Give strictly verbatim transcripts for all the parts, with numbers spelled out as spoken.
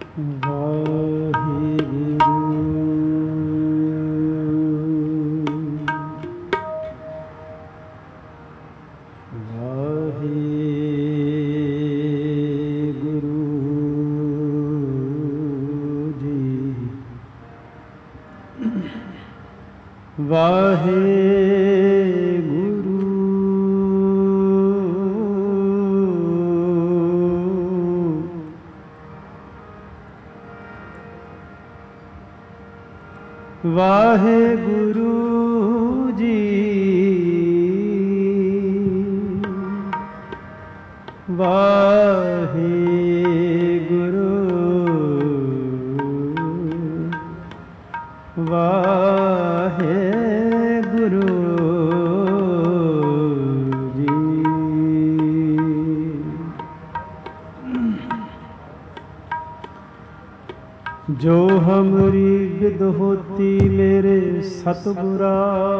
ਵਾਹਿਗੁਰੂ ਜੀ, ਵਾਹਿਗੁਰੂ, ਵਾਹਿਗੁਰੂ ਜੀ। ਜੋ ਹਮਰੀ ਵਿਦ ਹੋਤੀ ਮੇਰੇ ਸਤਿਗੁਰਾ,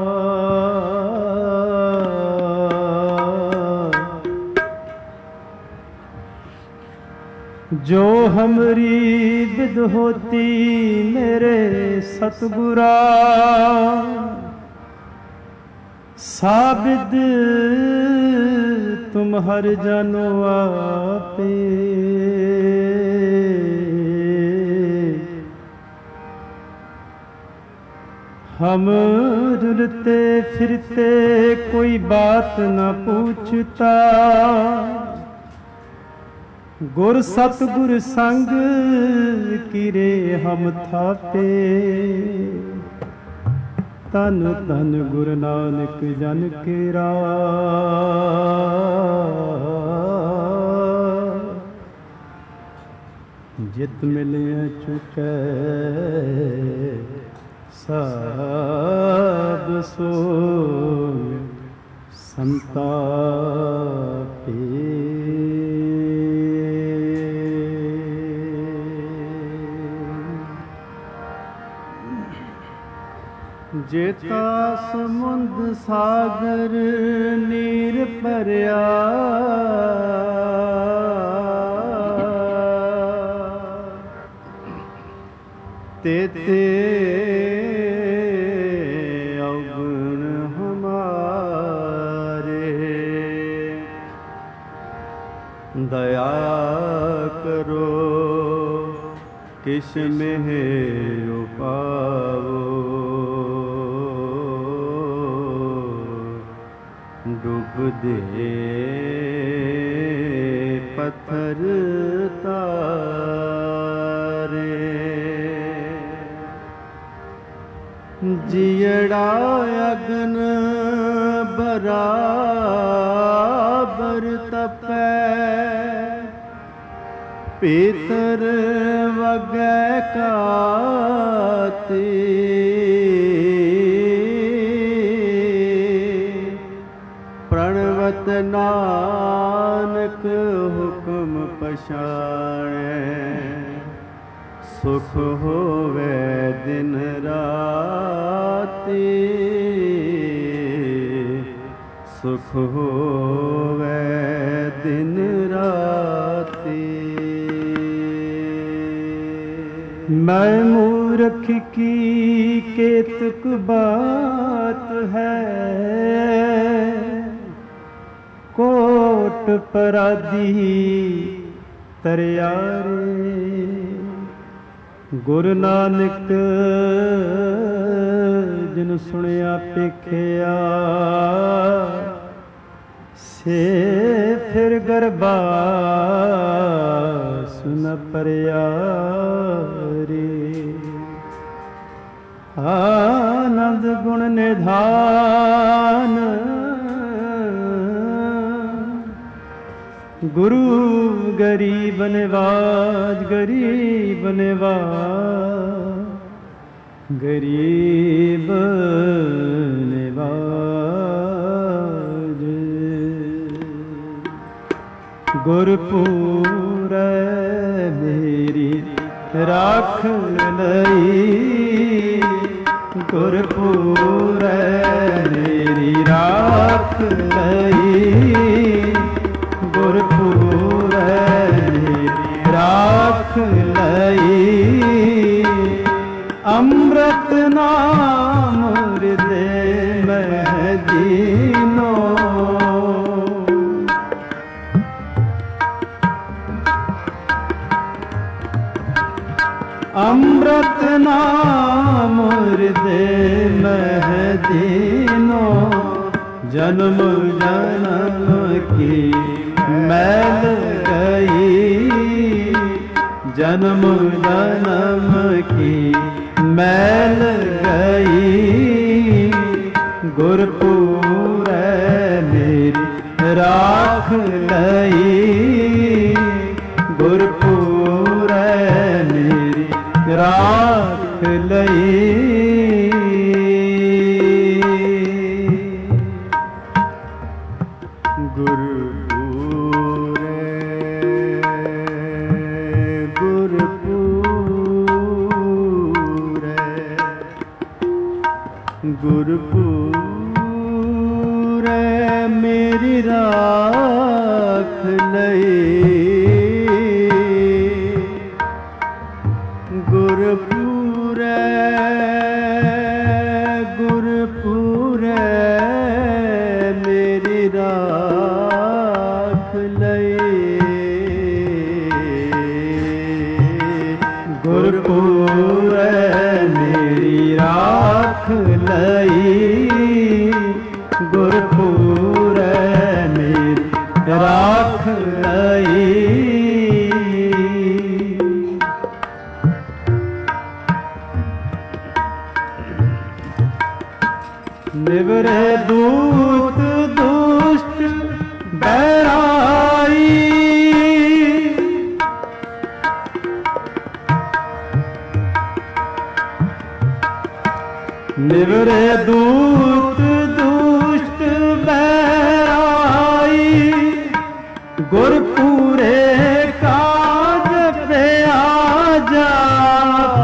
ਜੋ ਹਮਰੀ ਵਿਦ ਹੋਤੀ ਮੇਰੇ ਸਤਿਗੁਰਾ, ਸਾਬਿਦ ਤੁਮ ਹਰ ਜਾਨੋ ਆਪੇ। हम रुलते फिरते कोई बात न पूछता, गुर सतगुर संग किरे हम थापे। तन तन गुरु नानक जन केरा, जित मिले चुकै सब सोग संतापे। जेता समुंद सागर नीर भरिया, तेते अवगुण हमारे। दया करो किस में पावो, डूब दे पत्थर तारे। जियड़ा अग्न बराबर तपै, पीतर वगै काती। प्रणवत नानक हुक्म पछाणै, सुख होवे दिन राती। सुख होवे दिन राती। मैं मूर्ख की केतक बात है, कोट पराधी तरियारे। गुरु नानक जिन सुनिया पेखिया, से फिर गरबास न परिया रे। आनंद गुण निधान गुरु गरीब निवाज, गरीब निवाज, गरीब निवाज। गुरपुर मेरी राख लई, गुरपुर मेरी राख लई। गुरपुर मेरी राख लई, नाम हृदय मह दीनो। अमृत नाम हृदय मह दीनो। जन्म जन्म की मैल गई, जन्म जन्म की मैल गई। गुरपुरै मेरी राख लई, गुरपुरै मेरी राख लई। गुरपुरै मेरी राख लई, गुरपुरै गुरपुरै मेरी राख लई, गुरपुरै मेरी राख लई, गुरपुरै मेरी राख लई। निवरे दूत दुष्ट बैराई, निवरे दूत दुष्ट बैराई। गुरपुरे काज पे आ जाप,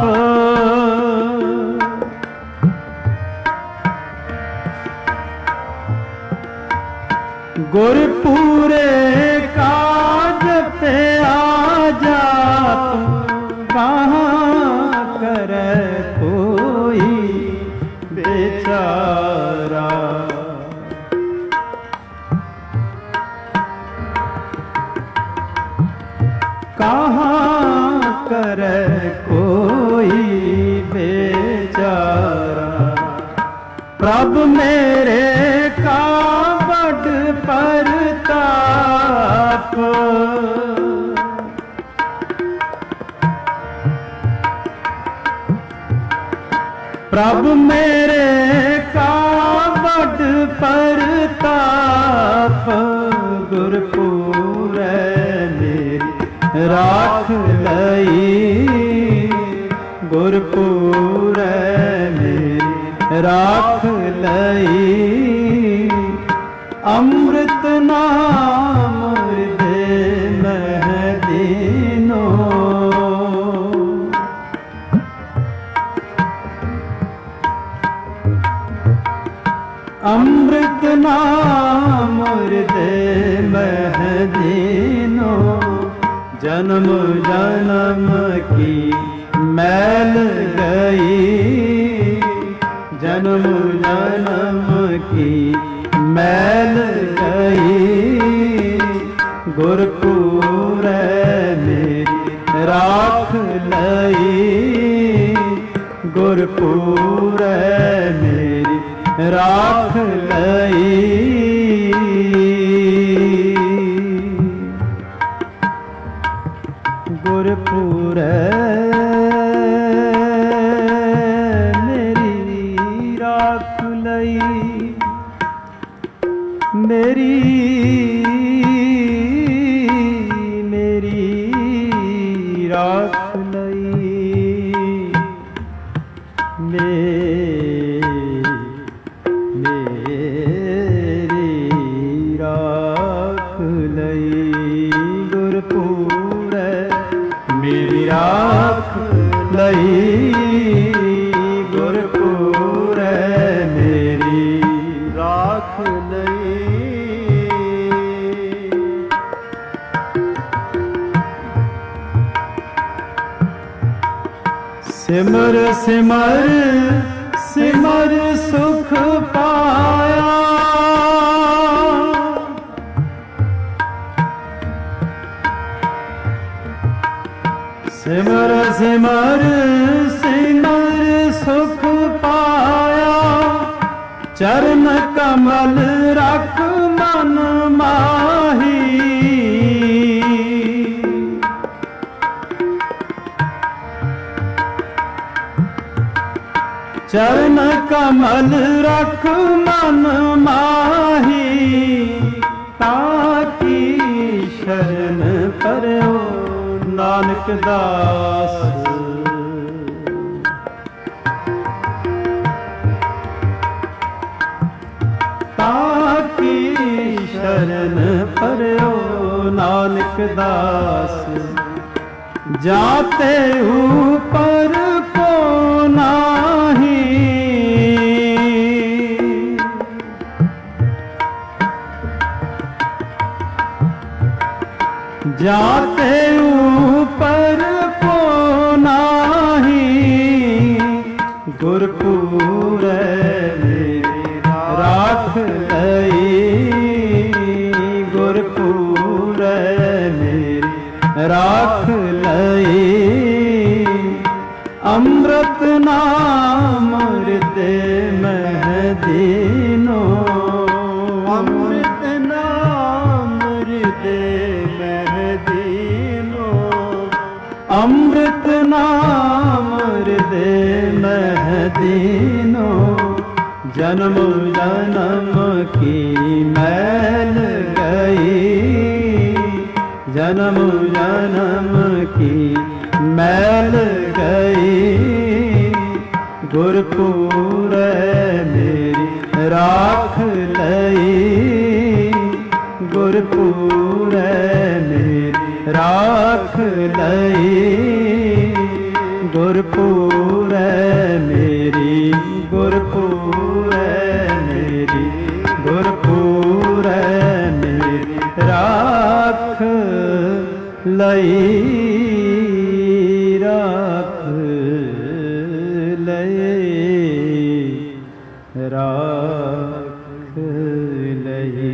गुरपुरे काज पे आ जाप। कहाँ करे कोई बेचारा, कहाँ करे कोई बेचारा। प्रभु मेरे का बड़ परताप, प्रभु मेरे का बड़ परताप। गुरपुरै मेरी राख लई, गुरपुरै मेरी राख लई। अमृत नाम हृदय मह दीनो। अमृत नाम हृदय मह दीनो। जन्म जन्म की मैल गई, जन्म जन्म की मैल गई। गुरपुरै मेरी राख लई, गुरपुरै मेरी राख लई। गुरपुरै मेरी राख लई, मेरी मेरी राख लई। मेरी राख लई। गुरपुरै मेरी राख लई, गुरपुरै मेरी राख लई। सिमर सिमर सिमर सुख पाया। सिमर सिमर सिमर सुख पाया, चरण कमल रख मन माही। चरण कमल रख मन माही, ताकी शरण परयो नानक दास। ताकी शरण परयो नानक दास, जाते ऊपर को नाही। जाते ऊपर को नाही, गुरपुर राख लई। गुरपुर मेरी राख लई, अमृत नाम हृदय में दीनो। अमृत नाम हृदय में दीनो। अमृत नाम हृदय में दीनो। जन्म जन्म की मैल गई। जन्म जन्म की मैल गई, गुरपुर मेरी राख लई। गुरपुर मेरी राख लई। गुरपुर मेरी गुरपुर मेरी गुरपुर मेरी राख लई। राख लई। राख लई।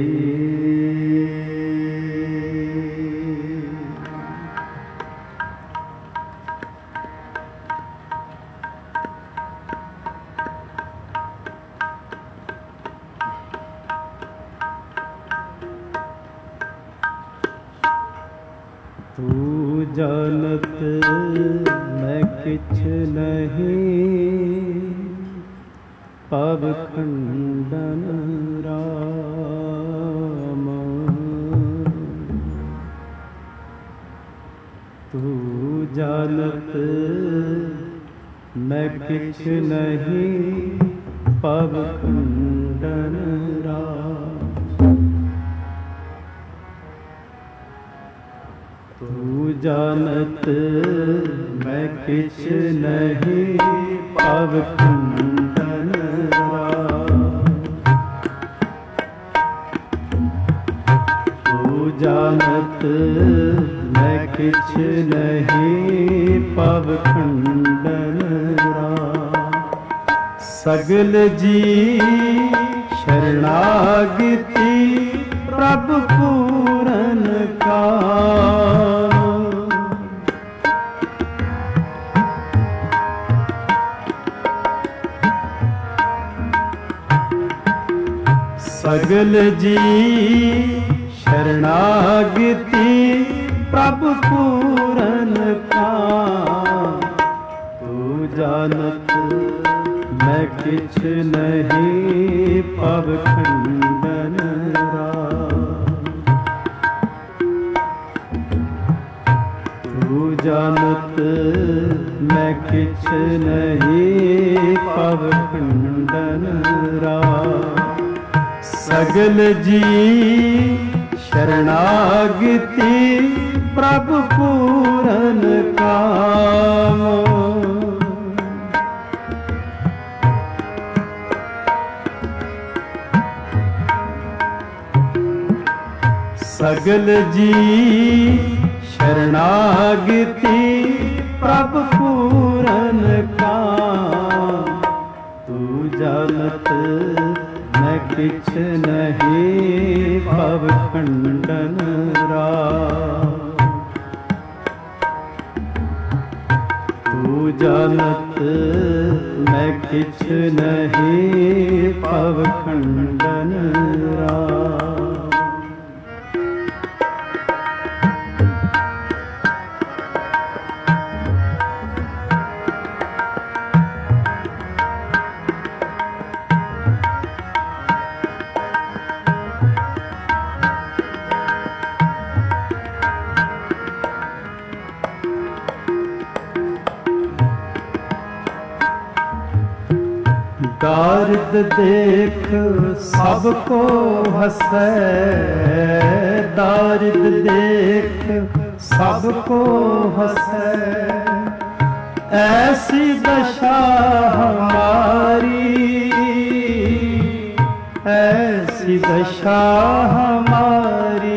तू जानत मैं किछ नहीं, पव खंडन राम। तू जानत मैं किछ नहीं, पव खंडन राम। तू जानत मैं किछ नहीं, पव खंडन राम। तू जानत मैं किछ नहीं, पव खंडन राम। सगल जी शरणागति प्रभु पूरन काम। सगल जी शरणागति प्रभु पूरन काम। तू जानत मैं किछ नहीं, पव खंडन राम। तू जानत मैं किछ नहीं, पव खंडन राम। सगल जी शरणागति प्रभु पूरन काम। सगल जी शरणागति प्रभु पूरन काम। तू जानत मैं किछ नहीं भव खंडन राम। तू जानत मैं किछ नहीं भव खंडन राम। दारिद देख सबको हंसै, दारिद देख सबको हंसै, ऐसी दशा हमारी, ऐसी दशा हमारी।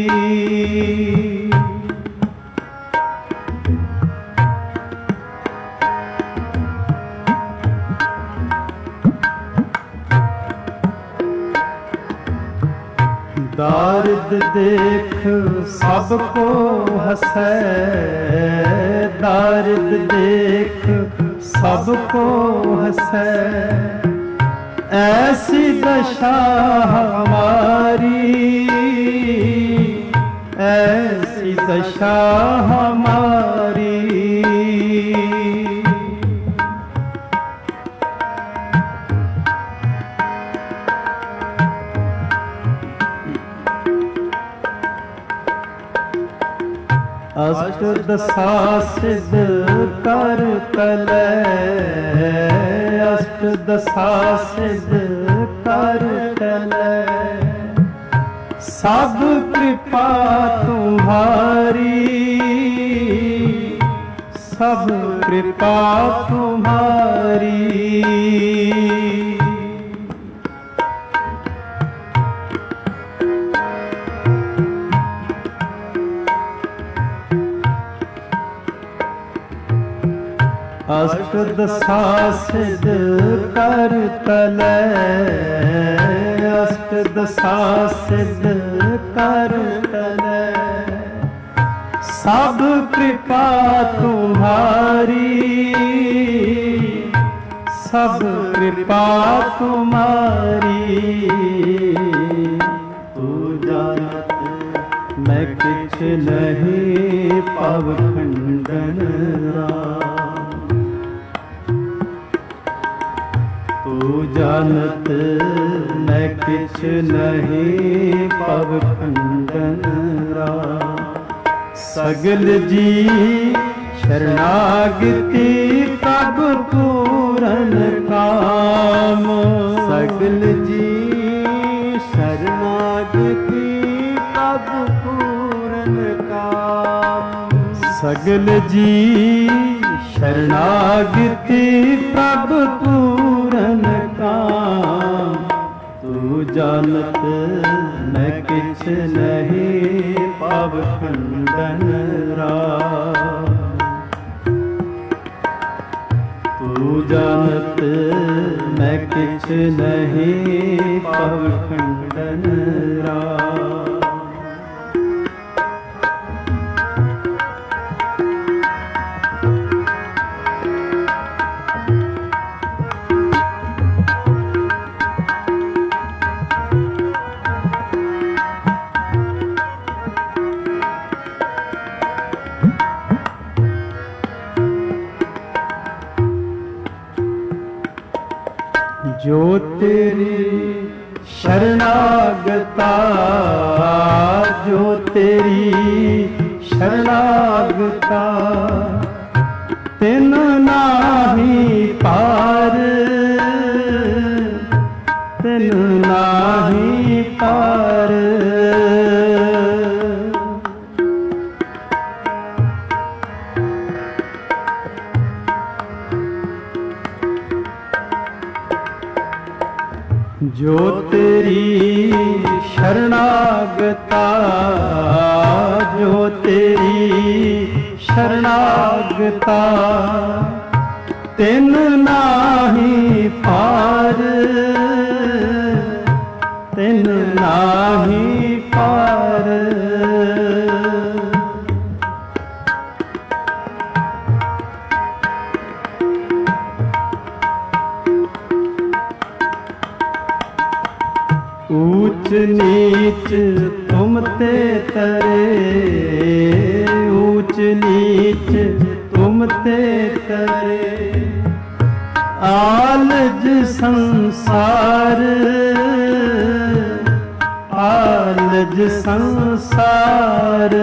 दारिद देख सबको हंसै, दारिद देख सबको हंसै, ऐसी दशा हमारी, ऐसी दशा हमारी। अष्ट दशा सिद्ध कर तलै, अष्ट दशा सिद्ध कर तलै, सब कृपा तुम्हारी, सब कृपा तुम्हारी। अष्ट दशा सिद्ध कर तलै, अष्ट दशा सिद्ध कर तलै, सब कृपा तुम्हारी, सब कृपा तुम्हारी। तू जानत मैं किछ नहीं भव खंडन राम। तू जानत मैं किछ नहीं भव खंडन राम। सगल जी शरणागति तब पूरन काम, सगल जी शरणागति तब पूरन काम। सगल जी शरणागति तब पूरन काम। तू जानत मैं किछ नहीं भव खंडन राम। तू जानत मैं किछ नहीं भव खंडन राम। जो तेरी शरणागता, जो तेरी शरणागता, तिन नाही पार, तिन नाही पार। जो तेरी शरणागता, जो तेरी शरणागता, ਤਿਨ ਨਾਹੀ ਪਾਰ, ਤਿਨ ਨਾਹੀ ਪਾਰ। ऊंच नीच तुम ते तरे, ऊंच नीच तुम ते तरे। आलज संसार, आलज संसार।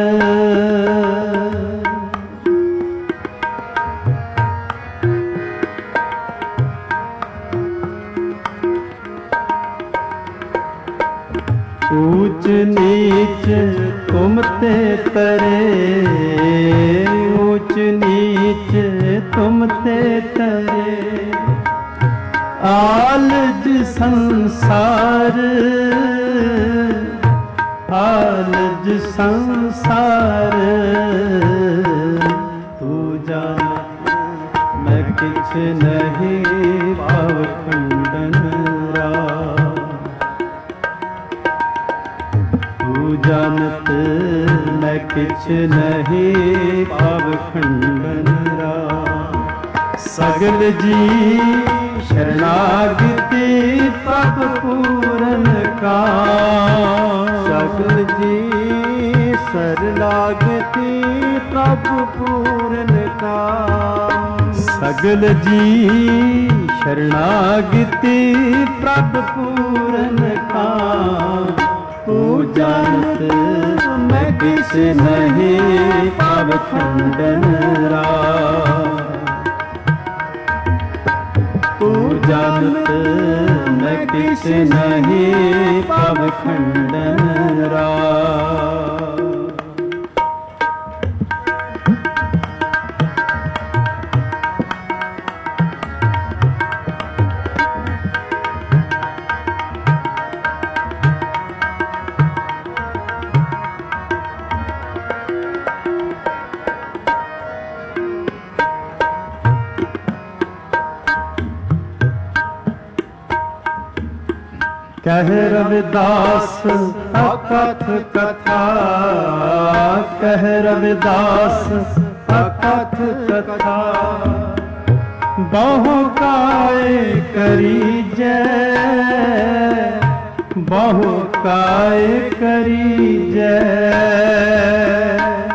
ऊंच नीच तुम ते तरे, ऊंच नीच तुम ते तरे। आलज संसार, आलज संसार। तू जान मैं किछ नहीं पाव खंडन रा, जानत मैं किछ नहीं पाव खंडन रा। सगल जी शरणागति प्रभ पूरन का, सगल जी शरणागति प्रभ पूरन का। सगल जी शरणागति प्रभ पूरन का। तू जानत मैं किछ नहीं पाव खंडन रा, तू जानत मैं किछ नहीं पाव खंडन रा। कह रविदास अकथ कथा, कह रविदास अकथ कथा। बहु काय करी जय, बहु काय करी जय।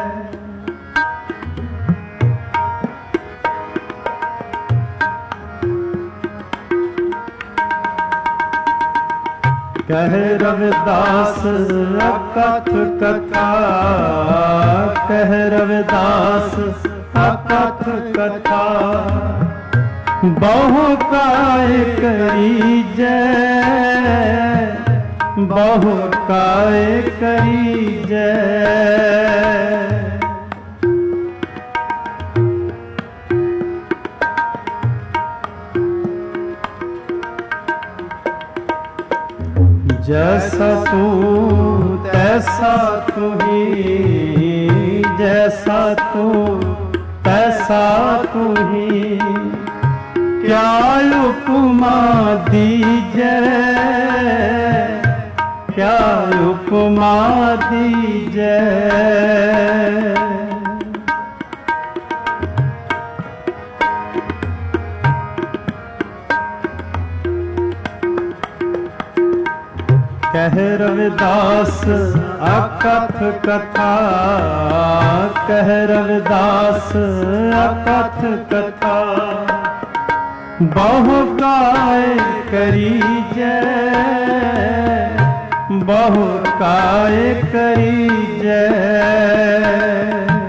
कह रविदास अकथ कथा, कह रविदास अकथ कथा। बहु काय करी जय, बहु काय करी जय। जैसा तू तैसा तू ही, जैसा तू तैसा तू ही। क्या उपमा दीजै, क्या उपमा दीजै। कह रविदास अकथ कथा, कह रविदास अकथ कथा। बहु काय करी जय, बहु काय करी जय।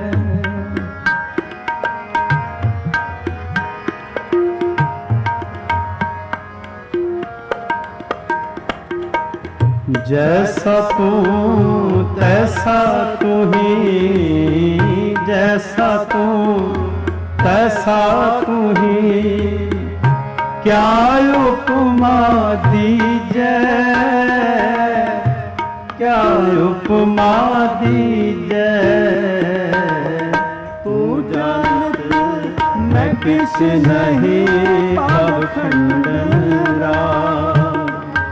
जैसा तू तैसा तू ही, जैसा तू तैसा तू ही। क्या उपमा दीजै, क्या उपमा दीजै। तू जानत मैं किछ नहीं भव खंडन राम।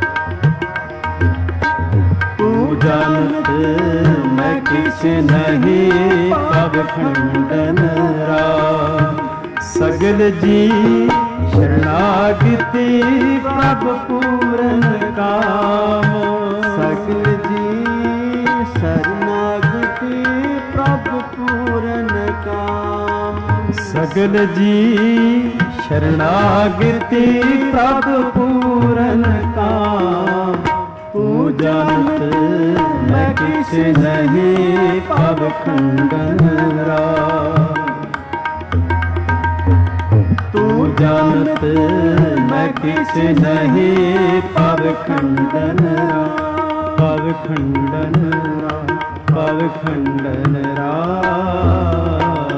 तू जानत मैं किछ नहीं भव खंडन राम। सगल जी शरणागति प्रभु पूरन काम। सगल जी शरणागति प्रभु पूरन काम। सगल जी शरणागति प्रभु पूरन काम। तू जानत मैं किछ नहीं भव खंडन राम। तू जानत मैं किछ नहीं भव खंडन राम। भव खंडन राम, भव खंडन राम।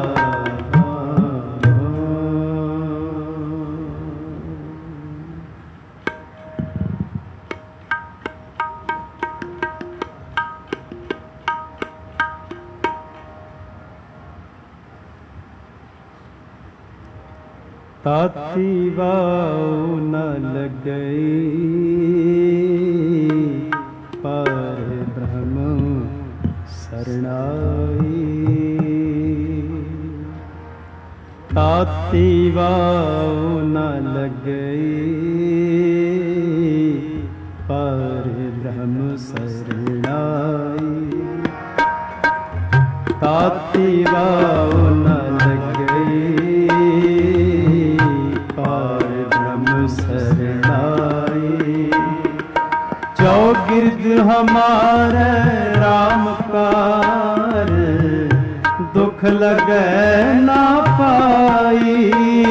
ताती वाऊ न लगई पर ब्रह्म शरणाई। ताती वाऊ न लगई पर ब्रह्म शरणाई। ताती वाऊ न लगई शरणाई। चौगिर्द हमारे राम कार दुख लगे ना पाई।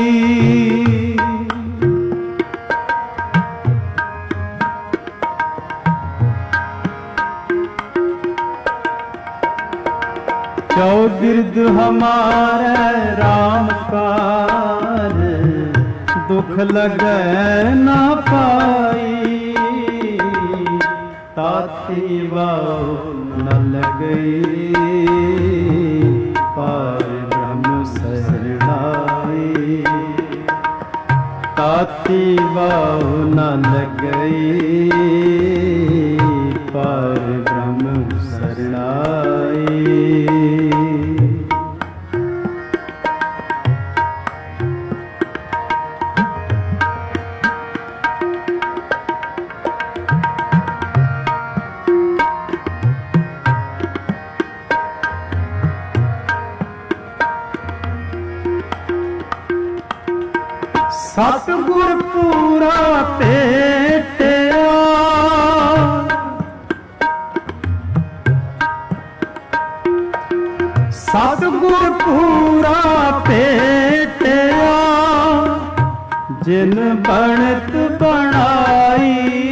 चौगिर्द हमारे राम कार दुख लगे ना पाई। ताती वाऊ न लगई पर ब्रह्म शरणाई। ताती वाऊ न लगई पर ब्रह्म शरणाई। सतगुर पूरा भेटिया सतगुर पूरा भेटिया जिन बनत बनाई।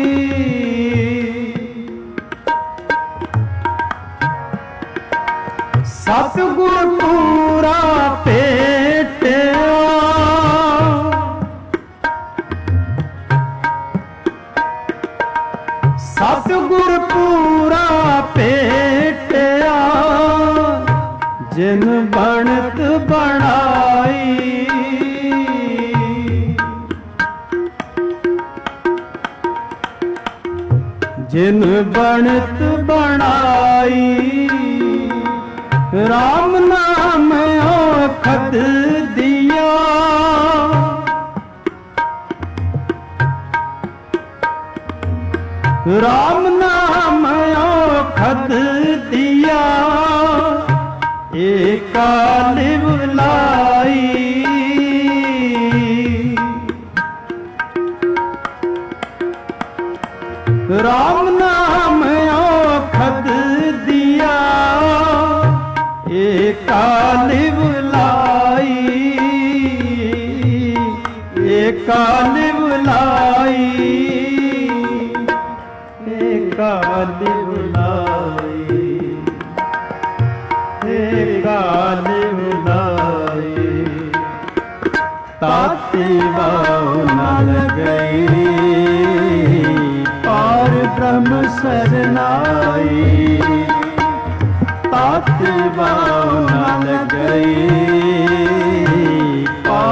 सतगुर पूरा भेटिया सतगुर पूरा भेटिया जिन बनत बनाई। जिन बनत बनाई। राम नाम औखद दिया राम नाम औखद दिया। एका लिव लाई राम नाम औखद दिया। एका लिव लाई एका लिव लाई एका लिव लाई एका लिव लाई। ताती वाऊ न लगई पार ब्रह्म शरणाई। ताती वाऊ न लगई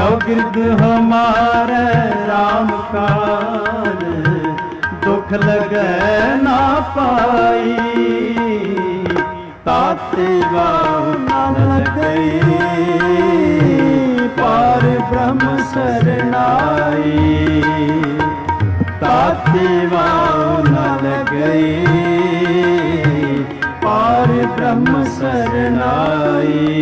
चौगिर्द हमारे राम काल, दुख लगे ना पाई, ताते वाव न लगई, पार ब्रह्म शरणाई, ताते वाव न लगई, पार ब्रह्म शरणाई।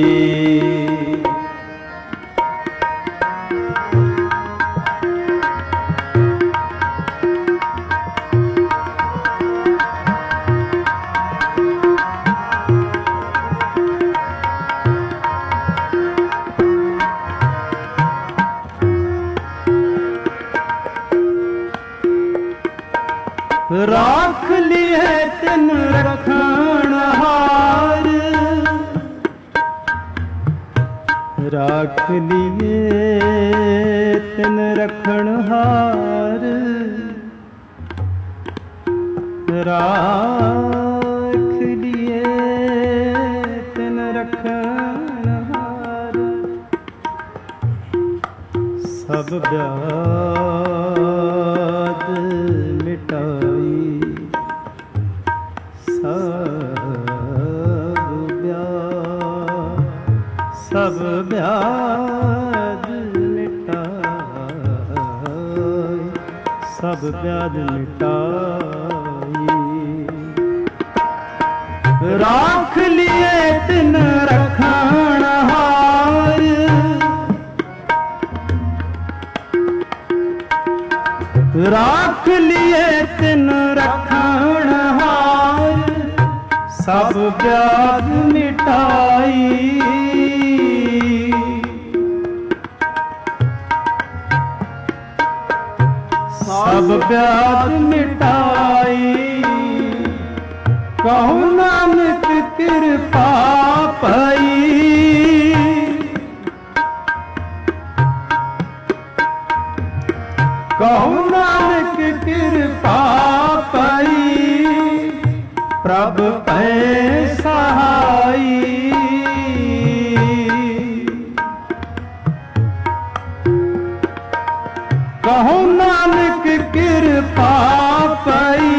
राख लिए तिन रखण हार, राख लिए तिन रखण हार, राख लिए तिन रखण हार, सब ब्याद मिटाई, सब ब्याद मिटाई, सब ब्याद मिटाई। राख लिए तिन रखण हार, राख लिए तिन रखण हार, सब ब्याद मिटाई, सब ब्याद मिटाई। कहु नानक कृपा पाई, कहु नानक कृपा पाई, प्रभु पै सहाई। कहु नानक कृपा पाई,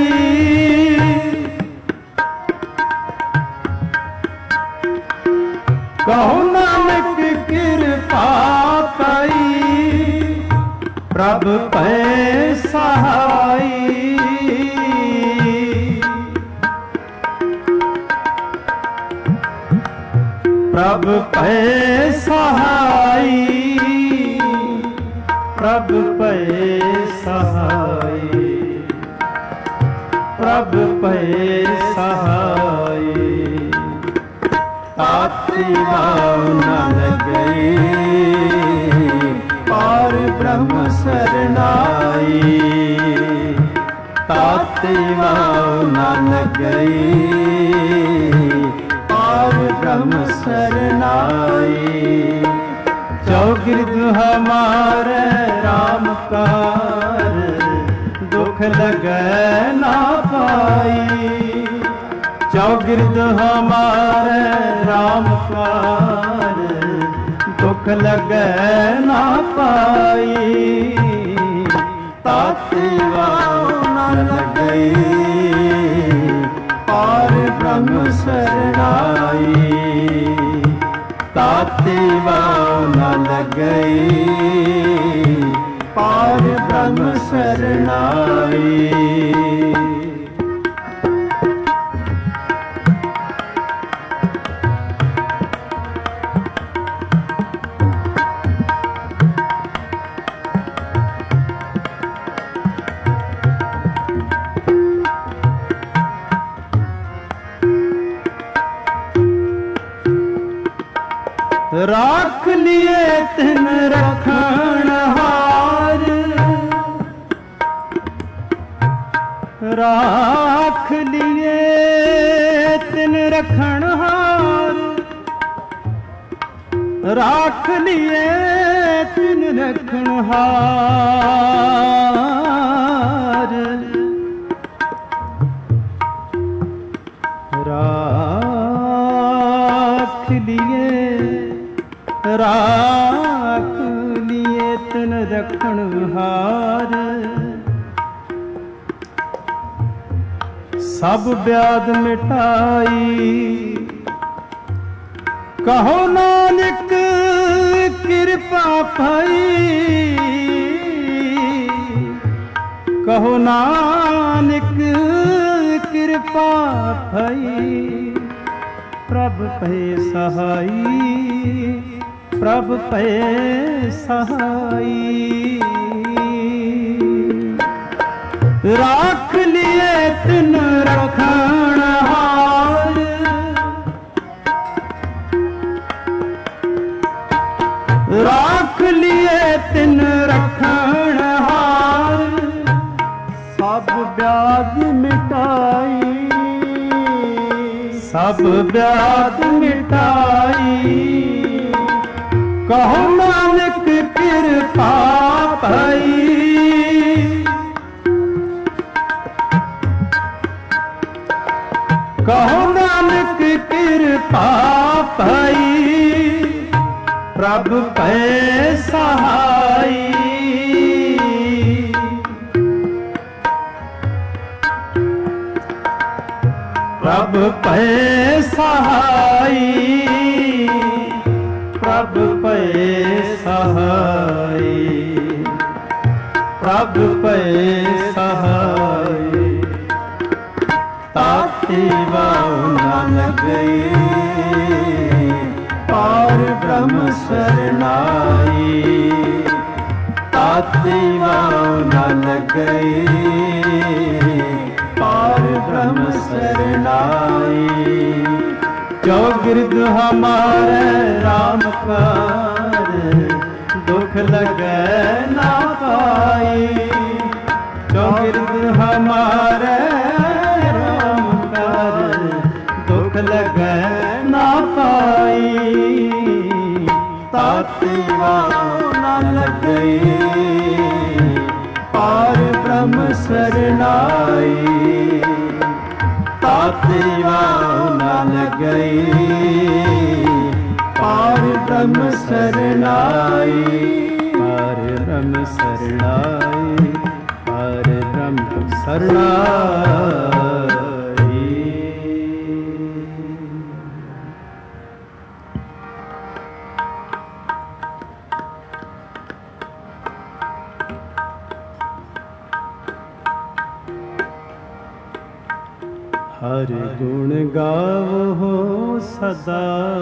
कहु नानक कृपा पाई, प्रभु पै सहाई। प्रभु पै सहाई, प्रभु पै सहाई, प्रभु पै सहाई। ताती वाव न लगई, पार ब्रह्म शरणाई, ताती वाव न लगई, पार ब्रह्म शरणाई। चौगिर्द हमारे राम कार, दुख लगे ना पाई, चौगिर्द हमारे राम कार, दुख लगे ना पाई, ताती वाव न लगई, पार ब्रह्म शरणाई, ताती वाव न लगई, पार ब्रह्म शरणाई। राख लिए तिन रखण हार, राख लिए तिन रखण हार, राख लिए तिन रखण हार, राख लिए राख लिए ਤਿਨ ਰਖਣ ਹਾਰ। ਸਭ ਬਿਆਦ ਮਿਟਾਈ ਕਹੋ ਨਾਨਕ ਕਿਰਪਾ ਭਈ। ਕਹੋ ਨਾਨਕ ਕਿਰਪਾ ਭਈ। ਪ੍ਰਭ ਭਏ ਸਹਾਈ ਪ੍ਰਭ ਭਏ ਸਹਾਈ। ਰਾਖ ਲਿਏ ਤਿਨ ਰਖਣ ਹਾਰ। ਰਾਖ ਲਿਏ ਤਿਨ ਰਖਣ ਹਾਰ। ਸਭ ਬਿਆਦ ਮਿਟਾਈ ਸਭ ਬਿਆਦ ਮਿਟਾਈ। ਕਹੋ ਨਾਨਕ ਕਿਰਪਾ ਭਈ। ਕਹੋ ਨਾਨਕ ਕਿਰਪਾ ਭਈ। ਪ੍ਰਭ ਭੈ ਸਹਾਈ। ਪ੍ਰਭ ਭੈ ਸਹਾਈ ਪ੍ਰਭ ਭੈ ਸਹਾਈ ਪ੍ਰਭ ਭੈ ਸਹਾਈ। ਤਾਤੀ ਵਾਉ ਨ ਲਗਈ ਪਾਰ ਬ੍ਰਹਮ ਸਰਨਾਈ। ਤਾਤੀ ਵਾਉ ਨ ਲਗਈ ਪਾਰ ਬ੍ਰਹਮ ਸਰਨਾਈ। ਜੋ ਗਿਰਦ ਹਮਾਰੇ ਰਾਮ ਕਰ ਦੁਖ ਲਗੈ ਨਾ ਪਾਈ। ਜੋ ਗਿਰਦ ਹਮਾਰੇ ਰਾਮ ਕਰ ਦੁਖ ਲਗੈ ਨਾ ਪਾਈ। ਤਾਤੀ ਵਾਉ ਨ ਲਗਈ ਪਾਰ ਬ੍ਰਹਮ ਸਰਨਾਈ। ਤਾਤੀ ਵਾਉ ਨ ਲਗਈ ਪਾਰ ਬ੍ਰਹਮ ਸਰਨਾਈ। ਪਾਰ ਬ੍ਰਹਮ ਸਰਨਾਈ ਪਾਰ ਬ੍ਰਹਮ ਸਰਨਾਈ। ਹਰ ਗੁਣ ਗਾਵੋ ਸਦਾ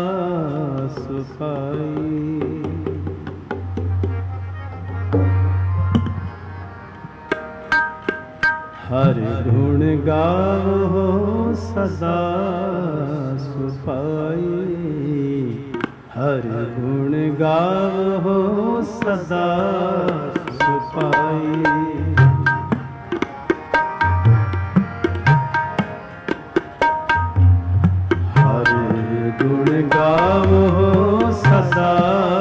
ਸੁਖਾਈ। ਹਰ ਗੁਣ ਗਾਵੋ ਸਦਾ ਸੁਖਾਈ। ਹਰ ਗੁਣ ਗਾਵੋ ਸਦਾ ਸੁਖਾਈ। ਗੁਣ ਗਾਵੋ ਸਦਾ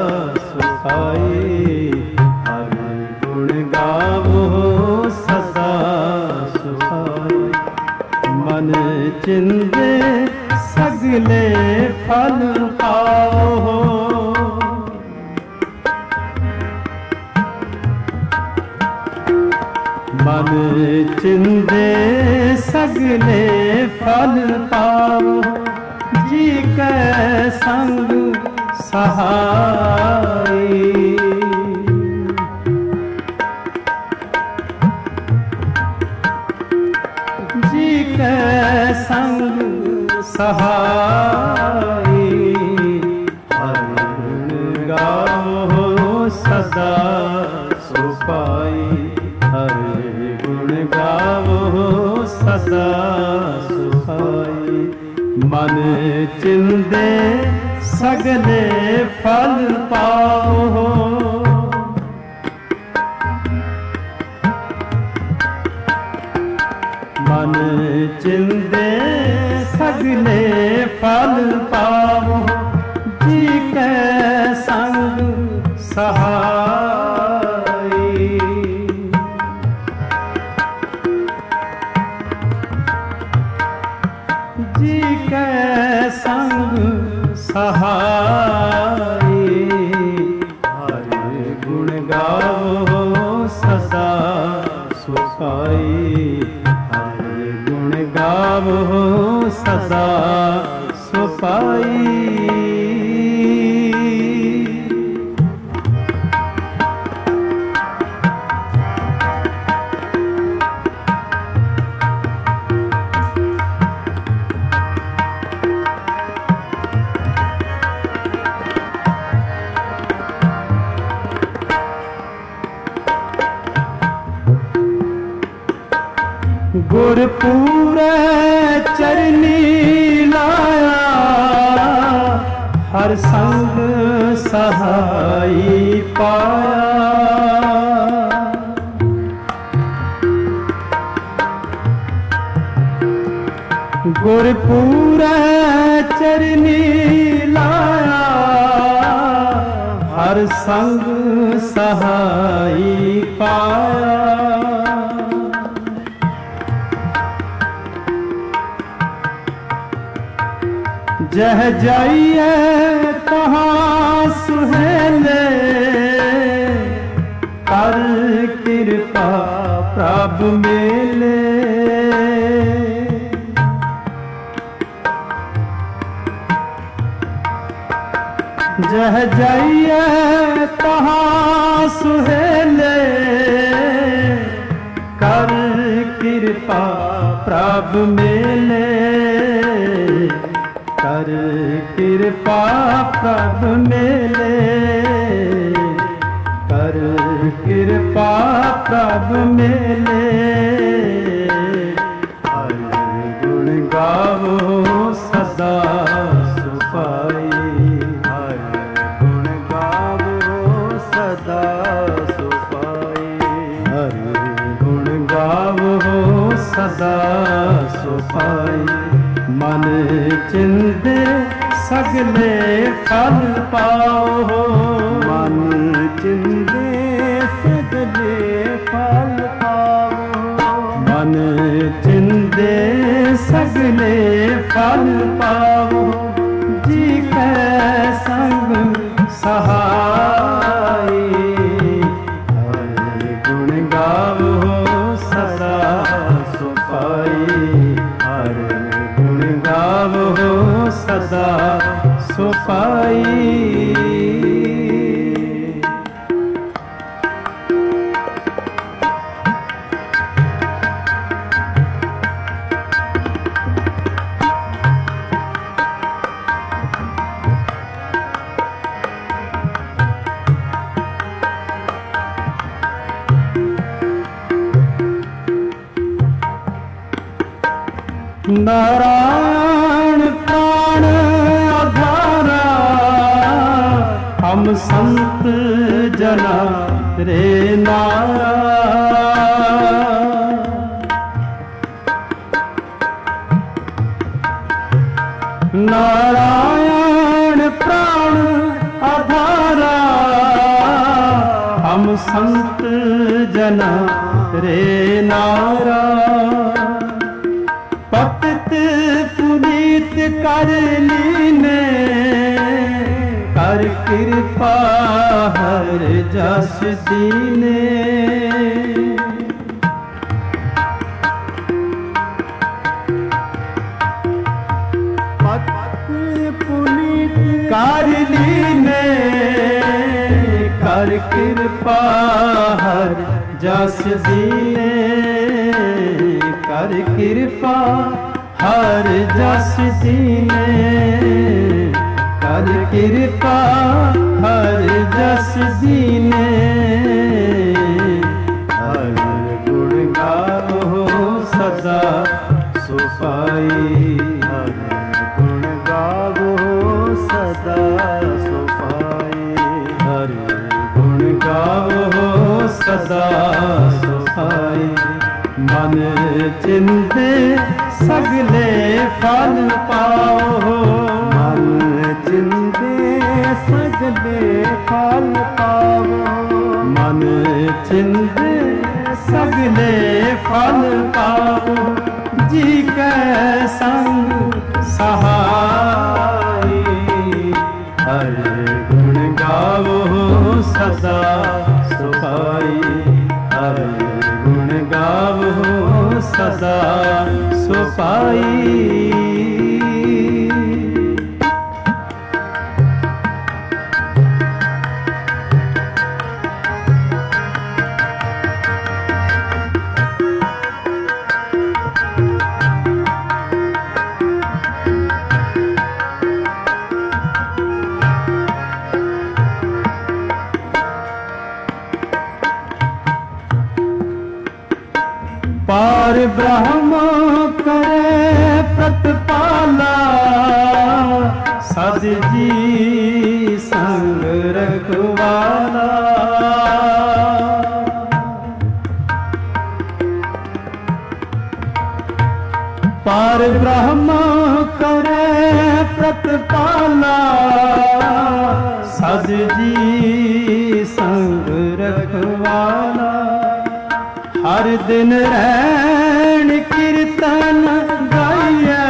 ਸੁਖਾਈ। ਹਰ ਗੁਣ ਗਾਵੋ ਸਦਾ ਸੁਖਾਈ। ਮਨ ਚਿੰਦੇ ਸਗਲੇ ਫਲ ਪਾਓ। ਮਨ ਚਿੰਦੇ ਸਗਲੇ ਫਲ ਪਾਓ। ਜੀ ਕੈ ਸੰਗ ਸਹਾਈ। ਜੀ ਕੈ ਸੰਗ ਸਹਾਈ। ਹਰ ਗੁਣ ਗਾਵੋ ਸਦਾ ਸੁਖਾਈ। ਹਰ ਗੁਣ ਗਾਵੋ ਸਦਾ ਸੁਖਾਈ। ਮਨ ਚਿੰਦੇ ਸਗਲੇ ਫਲ ਪਾਓ। ਮਨ ਚਿੰਦੇ ਸਗਲੇ ਫਲ ਪਾਓ। ਜੀ ਕੈ ਸੰਗ ਸਹਾਈ। ਜੀ ਕੈ ਸੰਗ ਸਹਾਈ। ਹਰ गुण गावो सदा सुखाई, हर गुण गावो सदा सुखाई। गुरपूरे चरनी लाया, हर संग सहाई पाया। गुरपूरे चरनी लाया, हर संग सहाई पाया। जह जाइए कहाँ सुहेले, कर कृपा प्रभु मेले। जह जाइए कहाँ सुहेले, कर कृपा प्रभु मेले। कर कृपा प्रभु मेले, कर कृपा प्रभु मेले। हर गुण गावो सदा सुखाई, हर गुण गावो सदा सुखाई। हर गुण गावो सदा सुखाई। मन चिंदे सगले फल पाओ, मन चिंदे सगले फल पाओ। मन चिंदे सगले फल पाओ, जी के संग सहाई। हर गुण गावो सदा सुखाई, हर गावो सदा सुखाई। नारायण प्राण आधारा, हम संत जना रे नारा। नारायण प्राण आधारा, हम संत जना रे नारा। पतित पुनीत कर लीने, कर कृपा हर जस दीने। पतित पुनीत कर लीने, कर कृपा हर जस दीने। कर कृपा हर जस दीने, कर कृपा हर जस दीने। हर गुण गावो सदा सुखाई, हर गुण गावो सदा सुखाई। हर गुण गावो सदा सुखाई। मन चिंदे सगले फल पाओ, मन चिंदे सगले फल पाओ। मन चिंदे सगले फल पाओ, जी के संग सहाई। हर गुण गावो सदा ਸੁਭਾਈ। ਹਰ ਗੁਣ ਗਾਵੋ ਸਦਾ ਸੁਭਾਈ। पार ब्रह्म करे प्रतिपाला, सद जी संग रखवाला। पार ब्रह्म करे प्रतिपाला, सद जी संग रखवाला। हर दिन रैन कीर्तन गाइए,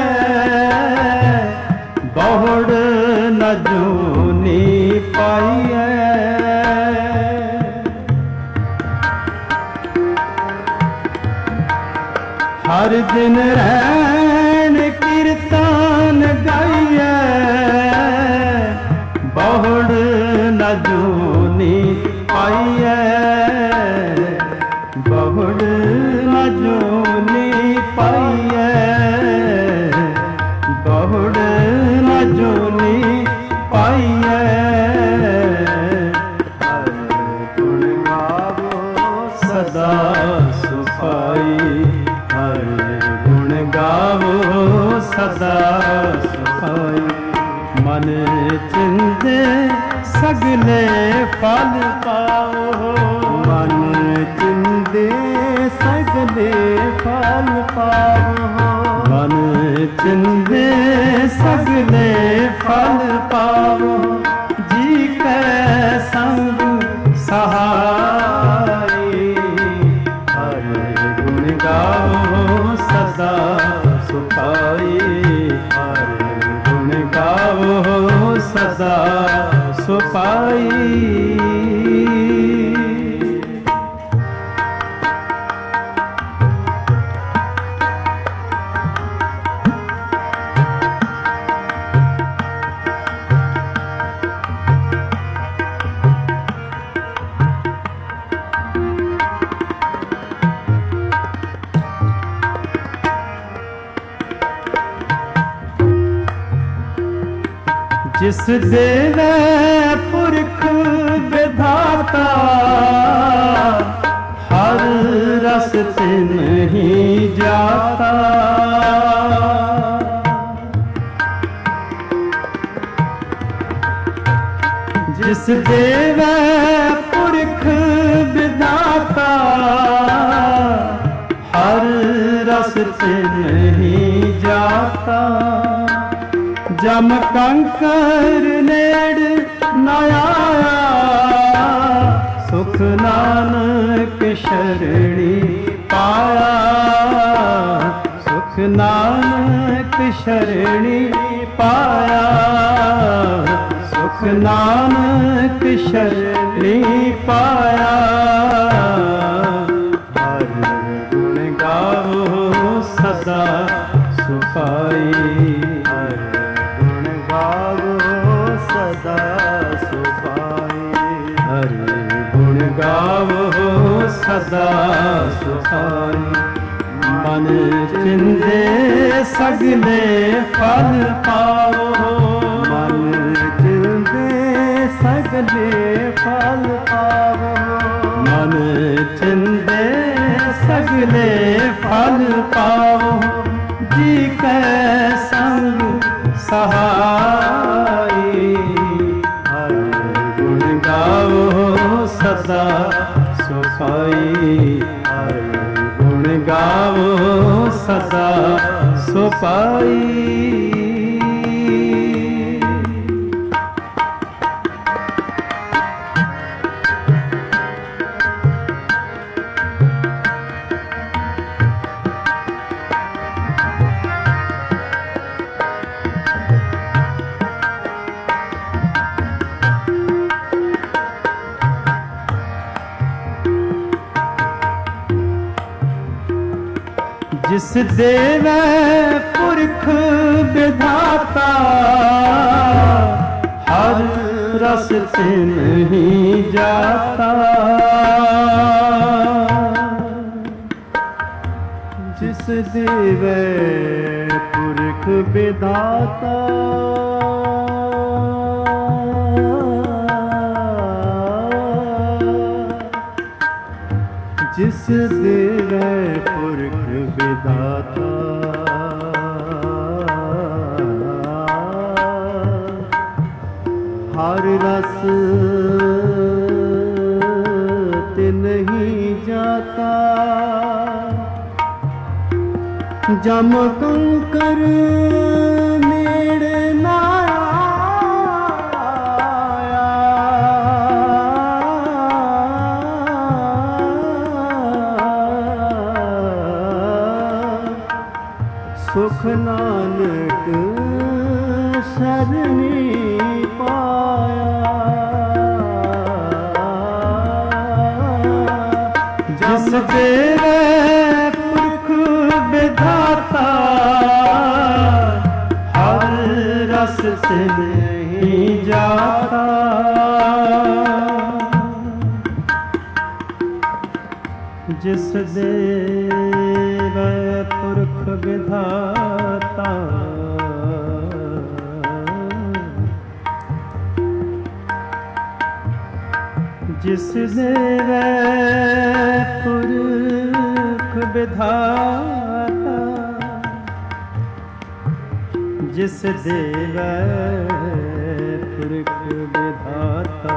बहुड़ न जूनी पाइए। हर दिन रैन कीर्तन गाइए, बहुड़ न जूनी पाइए। बहुड़ न जूनी पाइए, बहुड़ न जूनी पाइए। हर गुण गावो सदा सुभाई। हर गुण गावो सदा सुभाई। मन चिंदे सगले फल पाओ, मन चिंदे सगले फल पाओ। मन चिंदे सगले फल पाओ, जी कै संग सहाई। हर गुण गावो सदा सुभाई। हर गुण गावो सदा सुभाई। जिस देवे पुरख विधाता, हर रस तिन ही जाता। जिस देवे पुरख विधाता, हर रस तिन ही जाता। जम कंकर नेड़ न आया, सुख नानक शरणी पाया। सुख नानक शरणी पाया। सुख नानक शरणी पाया। हर गुण गावो सदा सुभाई। सदा सुभाई। हर गुण गावो सदा सुभाई। मन चिंदे सगले फल पाओ। मन चिंदे सगले फल पाओ। मन चिंदे सगले फल पाओ, जी कै संग सहाई। हर गुण गावो सदा सुभाई। हर गुण गावो सदा सुभाई। जिस देवै पुरख विधाता हर रस से नहीं जाता। जिस देवै पुरख विधाता जिस देवै पुरख विधाता हर रस ते नहीं जाता। जम कंकर नेड़े ना आया, सुख नानक शरणी पाया। जिस देवै पुरख विधाता हर रस से नहीं जाता। जिस देवै पुरख विधाता जिस देवै पुरख विधाता जिस देवै पुरख विधाता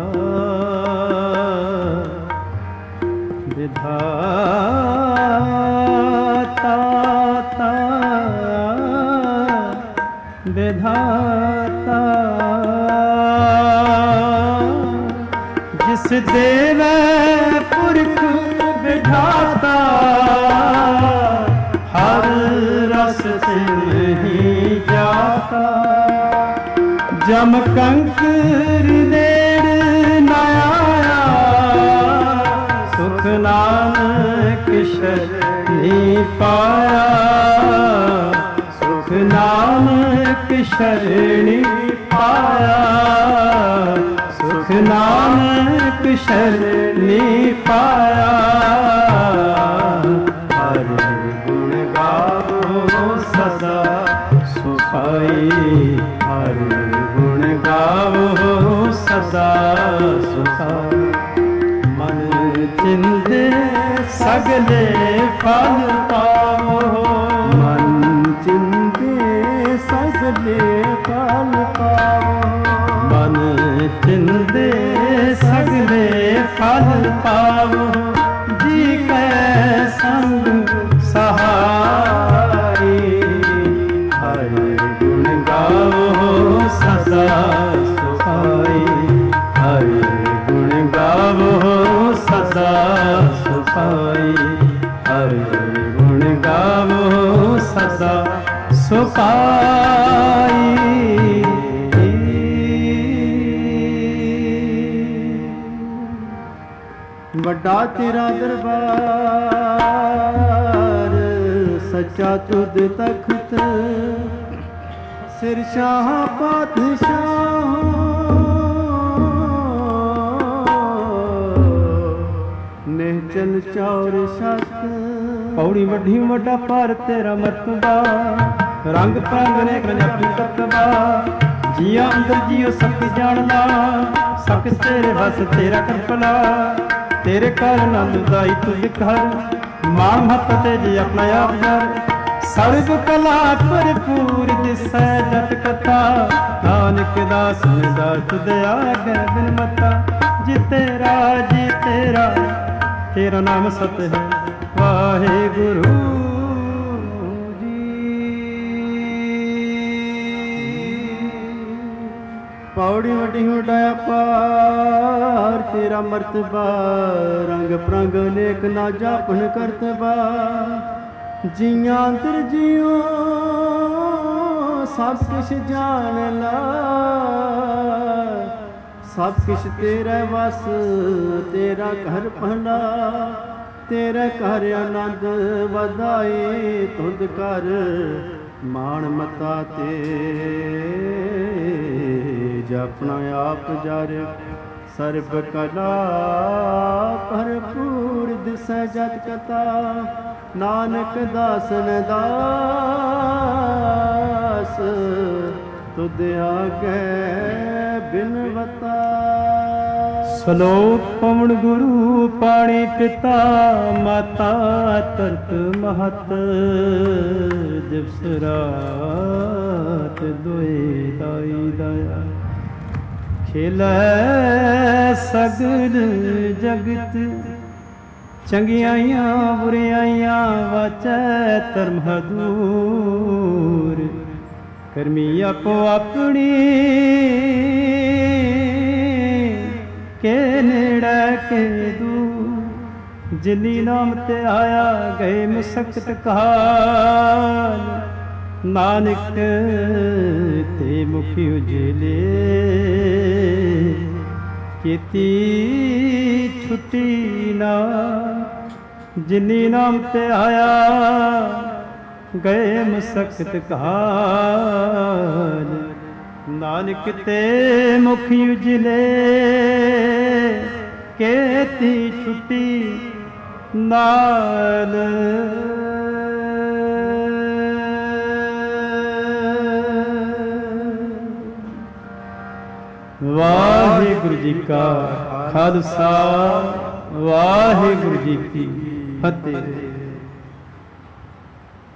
विधाता विधाता जिस देवै पुरख विधाता हर रस से नहीं जाता। जम कंकर नेड़ न आया, सुख नानक शरणी पाया। सुख नानक शरणी पाया, सुख नानक शरणी पाया। हरि गुण गावो सदा सुखाई। हरि गुण गावो सदा सुखाई। मन चिंदे सगले फल पावो। मन चिंदे सगले फल पावो। मन चिंदे सगले फल पावो। जी कै संग सहाई। हरि गुण गावो सदा सुखाई। हरि गुण गावो सदा सुखाई। हरि गुण गावो सदा सुखाई। ਵੱਡਾ ਤੇਰਾ ਦਰਬਾਰ ਸੱਚਾ ਤੁਧ ਤਖਤ ਸਿਰ ਸ਼ਾਹ ਪਾਤਸ਼ਾਹ ਨਿਹਚਲ ਚੌਰ ਛਤ। ਪੌੜੀ ਵੱਡੀ ਵੱਡਾ ਪਰ ਤੇਰਾ ਮਰਤਬਾ ਰੰਗ ਪ੍ਰੰਗ ਨੇ ਪੰਜਾਬੀ ਕਰਤਬਾ। ਜੀਆ ਅੰਦਰ ਜੀਓ ਸਭ ਜਾਣਦਾ ਸਭ ਤੇਰੇ ਵਸ ਤੇਰਾ ਕਰਪਲਾ। तेरे कर नंद दाई तुझ घर माण महत तेज अपना आप कर। सर्व कला भरपूर दिसै जत कथा नानक दास दास दया गै बिन मता। जी तेरा जी तेरा तेरा नाम सत है वाहे गुरु पौड़ी वड्डी उडाया पार तेरा मर्तबा रंग प्रंग अनेक ना जापन करतबा। जिया अंतर जियो सब किश जान ला सब किश तेरा वस तेरा घर पहला। ਤੇਰੇ ਘਰ ਆਨੰਦ ਵਧਾਏ ਤੁਧ ਕਰ ਮਾਣ ਮਤਾ ਤੇ ਜਪਣਾ ਆਪ ਜਰ ਸਰਬ ਕਲਾ ਭਰਪੂਰ ਦਿਸੈ ਜਤ ਕਥਾ ਨਾਨਕ ਦਾਸਨ ਦਾਸ ਤੁਧ ਆਗੇ ਬਿਨਵਤਾ। ਸਲੋਕ ਪਵਨ ਗੁਰੂ ਪਾਣੀ ਪਿਤਾ ਮਾਤਾ ਤਰਤ ਮਹਤ ਦਿਵਸ ਰਾਤ ਦੋਏ ਦਾਈ ਦਇਆ ਖੇਲੈ ਸਗਲ ਜਗਤ ਚੰਗਿਆਈਆਂ ਬੁਰਿਆਈਆਂ ਵਾਚੈ ਧਰਮ ਦੂਰ ਕਰਮੀ ਆਪੋ ਆਪਣੀ ਕੇ ਨੇੜੇ ਕੇ ਦੂਰ ਜਿਨੀ ਨਾਮ ਤੇ ਆਇਆ ਗਏ ਮੁਸਕਤ ਕਾਲ ਨਾਨਕ ਤੇ ਮੁਖੀ ਉਜਲੇ ਕੀਤੀ ਛੁੱਟੀ ਨਾ ਜਿਨੀ ਨਾਮ ਤੇ ਆਇਆ ਗਏ ਮੁਸਕਤ ਕਾਲ ਨਾਨਕ ਤੇ ਮੁਖੀ ਉਜਲੇ ਕੀਤੀ ਛੁੱਟੀ ਨਾਲ। ਵਾਹਿਗੁਰੂ ਜੀ ਕਾ ਖਾਲਸਾ ਵਾਹਿਗੁਰੂ ਜੀ ਕੀ ਫਤਿਹ।